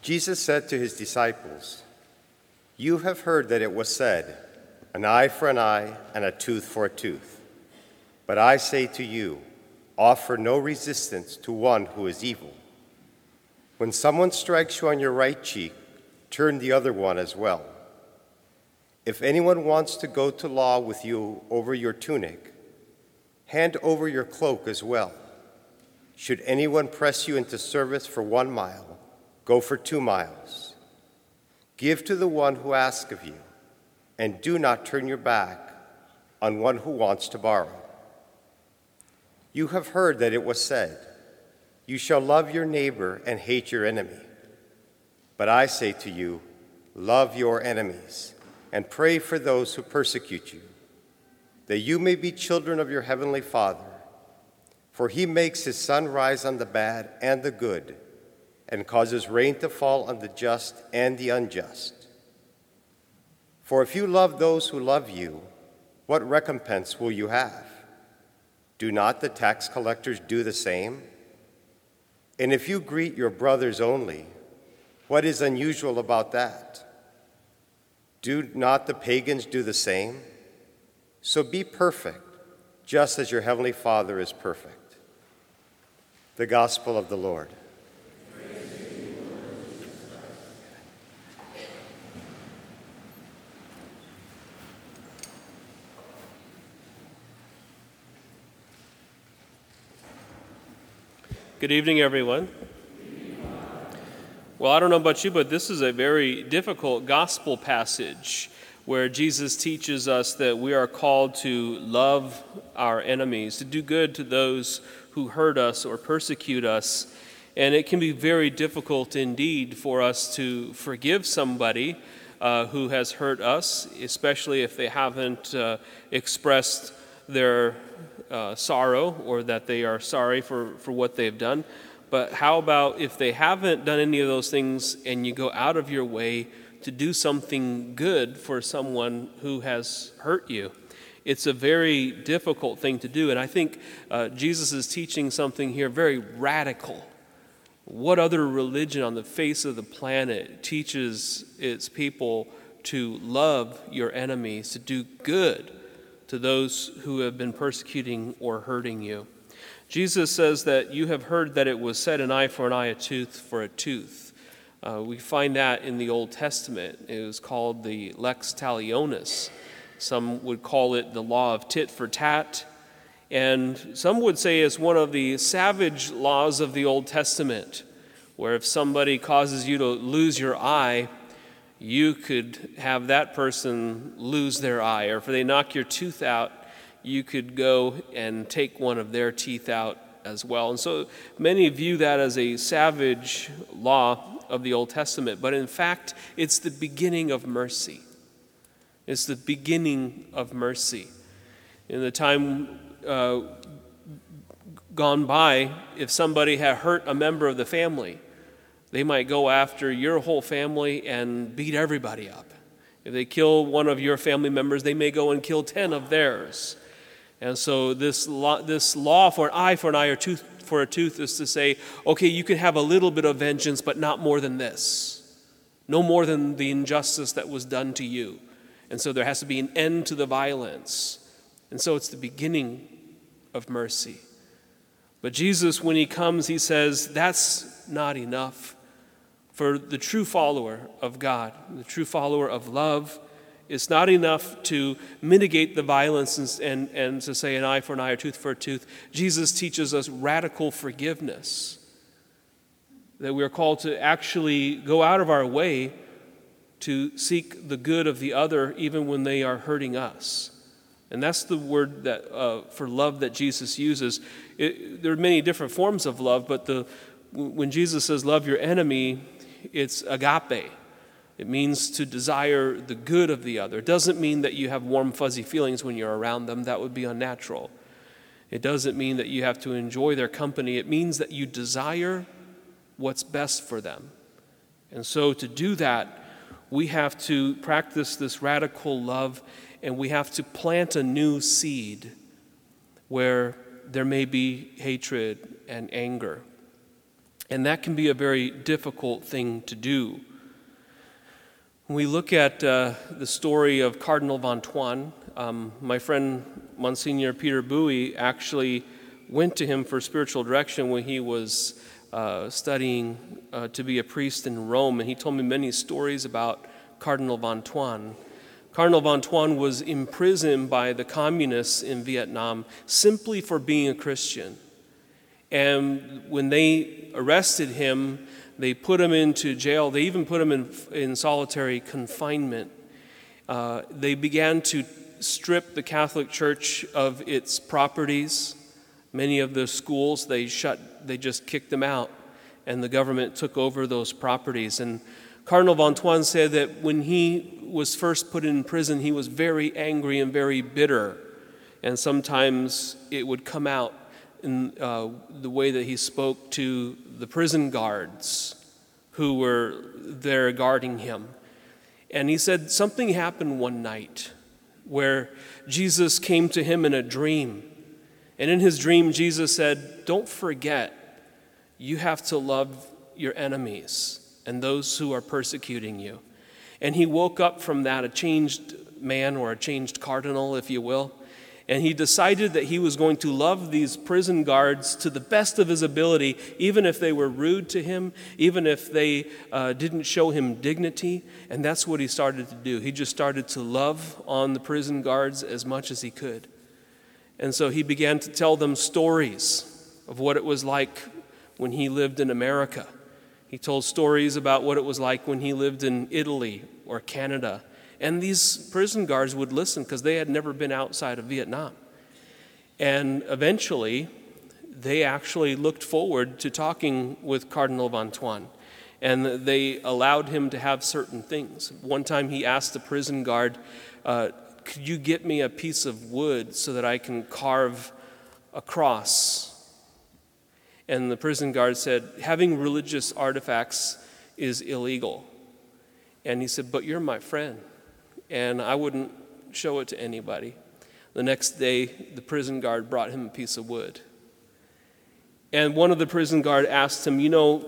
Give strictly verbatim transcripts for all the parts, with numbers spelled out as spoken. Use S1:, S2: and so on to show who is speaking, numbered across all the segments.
S1: Jesus said to his disciples, "You have heard that it was said, 'An eye for an eye and a tooth for a tooth.' But I say to you, offer no resistance to one who is evil. When someone strikes you on your right cheek, turn the other one as well. If anyone wants to go to law with you over your tunic, hand over your cloak as well. Should anyone press you into service for one mile, go for two miles. Give to the one who asks of you, and do not turn your back on one who wants to borrow. You have heard that it was said, 'You shall love your neighbor and hate your enemy.' But I say to you, love your enemies and pray for those who persecute you, that you may be children of your heavenly Father. For he makes his sun rise on the bad and the good, and causes rain to fall on the just and the unjust. For if you love those who love you, what recompense will you have? Do not the tax collectors do the same? And if you greet your brothers only, what is unusual about that? Do not the pagans do the same? So be perfect, just as your heavenly Father is perfect." The Gospel of the Lord.
S2: Good evening, everyone. Well, I don't know about you, but this is a very difficult gospel passage where Jesus teaches us that we are called to love our enemies, to do good to those who hurt us or persecute us. And it can be very difficult indeed for us to forgive somebody uh, who has hurt us, especially if they haven't uh, expressed their uh, sorrow or that they are sorry for, for what they've done. But how about if they haven't done any of those things and you go out of your way to do something good for someone who has hurt you? It's a very difficult thing to do. And I think uh, Jesus is teaching something here very radical. What other religion on the face of the planet teaches its people to love your enemies, to do good to those who have been persecuting or hurting you? Jesus says that you have heard that it was said, "An eye for an eye, a tooth for a tooth." Uh, we find that in the Old Testament. It was called the lex talionis. Some would call it the law of tit for tat. And some would say it's one of the savage laws of the Old Testament, where if somebody causes you to lose your eye, you could have that person lose their eye. Or if they knock your tooth out, you could go and take one of their teeth out as well. And so many view that as a savage law of the Old Testament, but in fact, it's the beginning of mercy. It's the beginning of mercy. In the time uh, gone by, if somebody had hurt a member of the family, they might go after your whole family and beat everybody up. If they kill one of your family members, they may go and kill ten of theirs. And so this law, this law for an eye for an eye or tooth for a tooth is to say, okay, you can have a little bit of vengeance, but not more than this. No more than the injustice that was done to you. And so there has to be an end to the violence. And so it's the beginning of mercy. But Jesus, when he comes, he says, that's not enough. For the true follower of God, the true follower of love, it's not enough to mitigate the violence and, and, and to say an eye for an eye or tooth for a tooth. Jesus teaches us radical forgiveness, that we are called to actually go out of our way to seek the good of the other even when they are hurting us. And that's the word that uh, for love that Jesus uses. It, there are many different forms of love, but the when Jesus says love your enemy, it's agape. It means to desire the good of the other. It doesn't mean that you have warm, fuzzy feelings when you're around them. That would be unnatural. It doesn't mean that you have to enjoy their company. It means that you desire what's best for them. And so to do that, we have to practice this radical love, and we have to plant a new seed where there may be hatred and anger. And that can be a very difficult thing to do. When we look at uh, the story of Cardinal von Toine, um, my friend Monsignor Peter Bowie actually went to him for spiritual direction when he was uh, studying uh, to be a priest in Rome, and he told me many stories about Cardinal von Toine. Cardinal von Toine was imprisoned by the communists in Vietnam simply for being a Christian. And when they arrested him, they put him into jail. They even put him in, in solitary confinement. Uh, they began to strip the Catholic Church of its properties. Many of the schools, they shut, they just kicked them out, and the government took over those properties. And Cardinal von Toine said that when he was first put in prison, he was very angry and very bitter, and sometimes it would come out in uh, the way that he spoke to the prison guards who were there guarding him. And he said something happened one night where Jesus came to him in a dream. And in his dream, Jesus said, "Don't forget, you have to love your enemies and those who are persecuting you." And he woke up from that a changed man, or a changed cardinal, if you will. And he decided that he was going to love these prison guards to the best of his ability, even if they were rude to him, even if they uh, didn't show him dignity. And that's what he started to do. He just started to love on the prison guards as much as he could. And so he began to tell them stories of what it was like when he lived in America. He told stories about what it was like when he lived in Italy or Canada. And these prison guards would listen because they had never been outside of Vietnam. And eventually, they actually looked forward to talking with Cardinal von Toine. And they allowed him to have certain things. One time he asked the prison guard, uh, "Could you get me a piece of wood so that I can carve a cross?" And the prison guard said, "Having religious artifacts is illegal." And he said, "But you're my friend, and I wouldn't show it to anybody." The next day, the prison guard brought him a piece of wood. And one of the prison guard asked him, you know,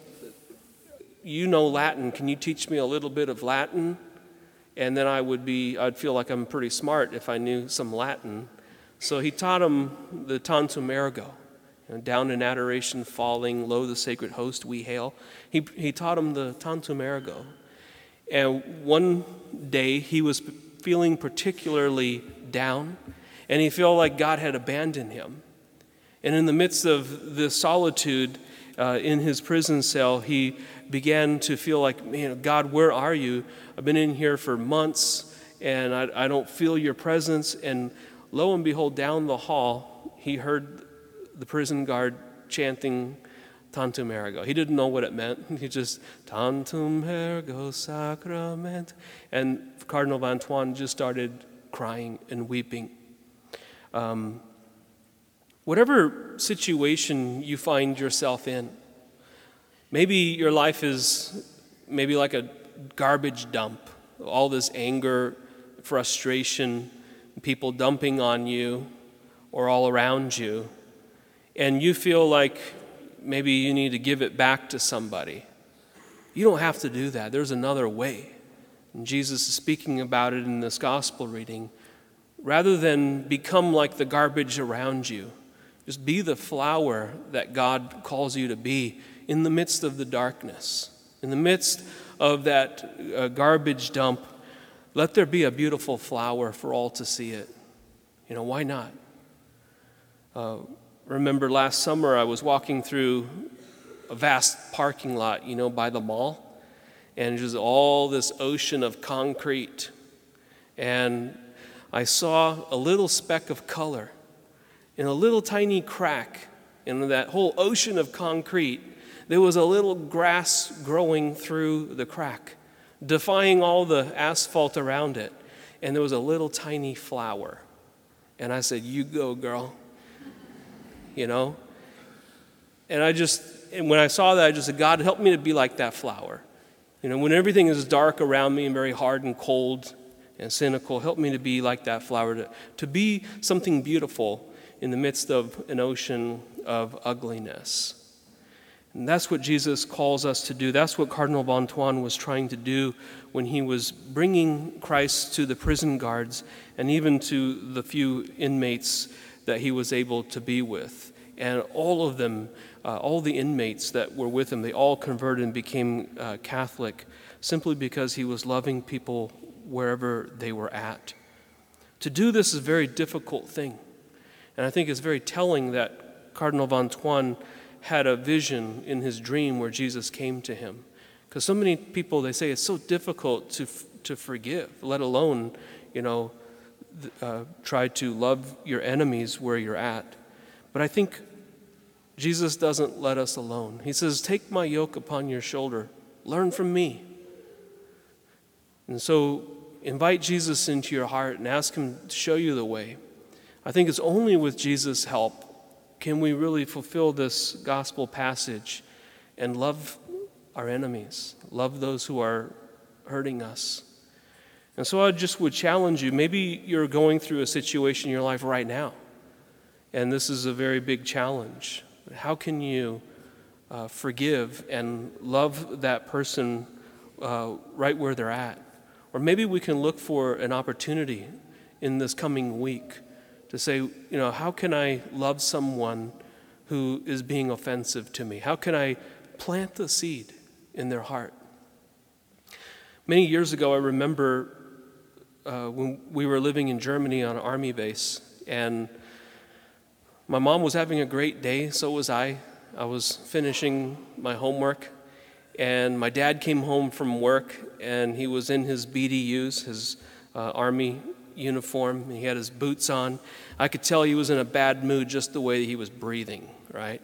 S2: you know Latin, can you teach me a little bit of Latin? And then I would be, I'd feel like I'm pretty smart if I knew some Latin. So he taught him the Tantum Ergo. You know, down in adoration falling, lo the sacred host we hail. He, he taught him the Tantum Ergo. And one day he was feeling particularly down, and he felt like God had abandoned him. And in the midst of this solitude uh, in his prison cell, he began to feel like, man, God, where are you? I've been in here for months, and I, I don't feel your presence. And lo and behold, down the hall, he heard the prison guard chanting Tantum Ergo. He didn't know what it meant. He just, Tantum Ergo Sacrament. And Cardinal von Toine just started crying and weeping. Um, whatever situation you find yourself in, maybe your life is maybe like a garbage dump. All this anger, frustration, people dumping on you or all around you. And you feel like maybe you need to give it back to somebody. You don't have to do that. There's another way. And Jesus is speaking about it in this gospel reading. Rather than become like the garbage around you, just be the flower that God calls you to be in the midst of the darkness. In the midst of that uh, garbage dump, let there be a beautiful flower for all to see it. You know, why not? Uh, Remember last summer I was walking through a vast parking lot, you know, by the mall, and just all this ocean of concrete. And I saw a little speck of color in a little tiny crack in that whole ocean of concrete. There was a little grass growing through the crack, defying all the asphalt around it. And there was a little tiny flower. And I said, "You go, girl." You know? And I just, and when I saw that, I just said, God, help me to be like that flower. You know, when everything is dark around me and very hard and cold and cynical, help me to be like that flower, to, to be something beautiful in the midst of an ocean of ugliness. And that's what Jesus calls us to do. That's what Cardinal Bontoine was trying to do when he was bringing Christ to the prison guards and even to the few inmates that he was able to be with. And all of them, uh, all the inmates that were with him, they all converted and became uh, Catholic simply because he was loving people wherever they were at. To do this is a very difficult thing. And I think it's very telling that Cardinal Bontoine had a vision in his dream where Jesus came to him. Because so many people, they say it's so difficult to to forgive, let alone, you know, uh, try to love your enemies where you're at. But I think Jesus doesn't let us alone. He says, take my yoke upon your shoulder. Learn from me. And so invite Jesus into your heart and ask him to show you the way. I think it's only with Jesus' help can we really fulfill this gospel passage and love our enemies, love those who are hurting us. And so I just would challenge you, maybe you're going through a situation in your life right now, and this is a very big challenge. How can you uh, forgive and love that person uh, right where they're at? Or maybe we can look for an opportunity in this coming week to say, you know, how can I love someone who is being offensive to me? How can I plant the seed in their heart? Many years ago, I remember uh, when we were living in Germany on an army base, and my mom was having a great day, so was I. I was finishing my homework, and my dad came home from work, and he was in his B D Us, his uh, army uniform. He had his boots on. I could tell he was in a bad mood just the way he was breathing, right?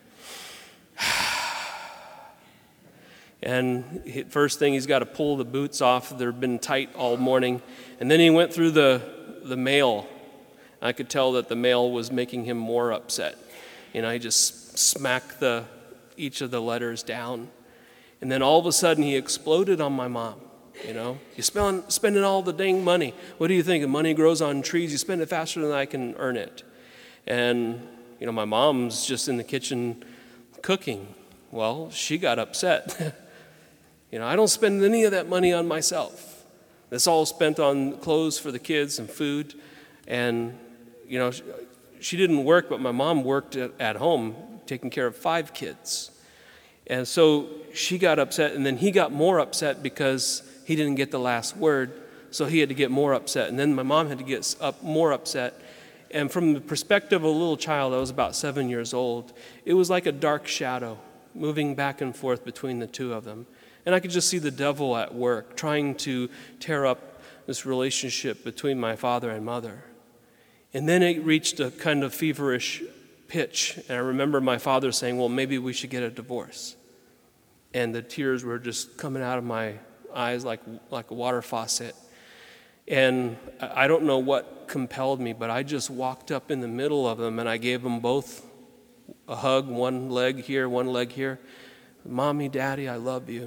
S2: And he, first thing, he's got to pull the boots off. They've been tight all morning. And then he went through the, the mail. I could tell that the mail was making him more upset. You know, he just smacked the, each of the letters down. And then all of a sudden, he exploded on my mom. You know, you spend spending all the dang money. What do you think? The money grows on trees. You spend it faster than I can earn it. And, you know, my mom's just in the kitchen cooking. Well, she got upset. You know, I don't spend any of that money on myself. It's all spent on clothes for the kids and food. And, you know, she, she didn't work, but my mom worked at, at home taking care of five kids. And so she got upset, and then he got more upset because he didn't get the last word, so he had to get more upset. And then my mom had to get up more upset. And from the perspective of a little child, I was about seven years old, it was like a dark shadow moving back and forth between the two of them. And I could just see the devil at work, trying to tear up this relationship between my father and mother. And then it reached a kind of feverish pitch. And I remember my father saying, well, maybe we should get a divorce. And the tears were just coming out of my eyes like like a water faucet. And I don't know what compelled me, but I just walked up in the middle of them and I gave them both a hug, one leg here, one leg here. Mommy, Daddy, I love you.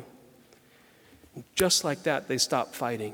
S2: Just like that, they stopped fighting.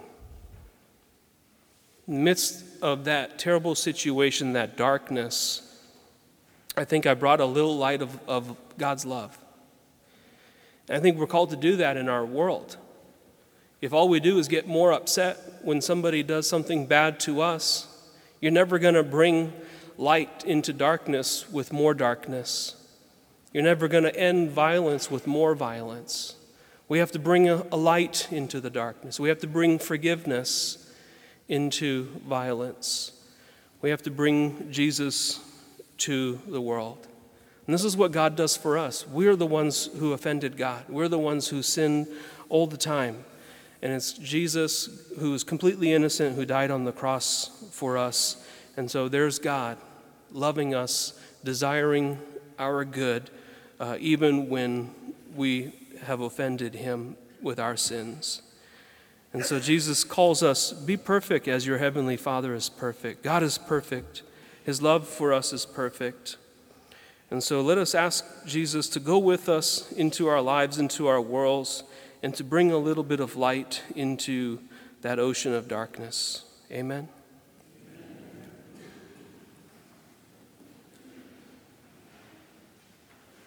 S2: In the midst of that terrible situation, that darkness, I think I brought a little light of, of God's love. And I think we're called to do that in our world. If all we do is get more upset when somebody does something bad to us, you're never going to bring light into darkness with more darkness. You're never going to end violence with more violence. We have to bring a, a light into the darkness. We have to bring forgiveness into violence. We have to bring Jesus to the world. And this is what God does for us. We're the ones who offended God. We're the ones who sin all the time. And it's Jesus who is completely innocent, who died on the cross for us. And so there's God loving us, desiring our good, uh, even when we have offended him with our sins. And so Jesus calls us, be perfect as your heavenly Father is perfect. God is perfect. His love for us is perfect. And so let us ask Jesus to go with us into our lives, into our worlds, and to bring a little bit of light into that ocean of darkness. Amen.